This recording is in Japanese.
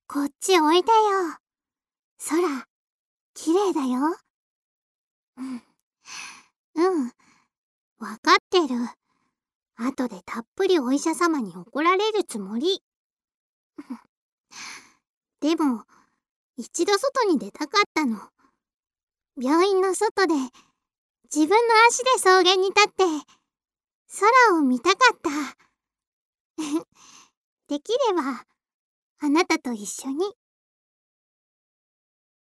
こっちおいでよ。空、綺麗だよ。うん、わかってる。後でたっぷりお医者様に怒られるつもり。でも、一度外に出たかったの。病院の外で、自分の足で草原に立って、空を見たかった。できれば、あなたと一緒に。